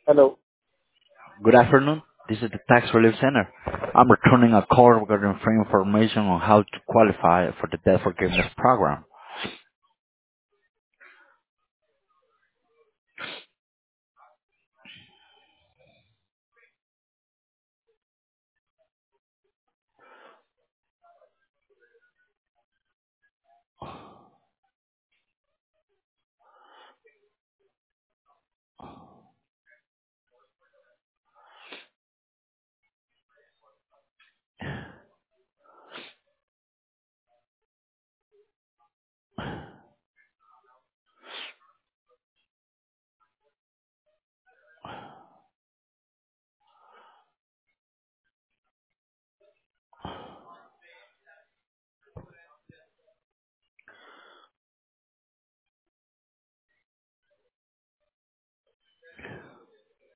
Hello. Good afternoon. This is the Tax Relief Center. I'm returning a call regarding free information on how to qualify for the debt forgiveness program.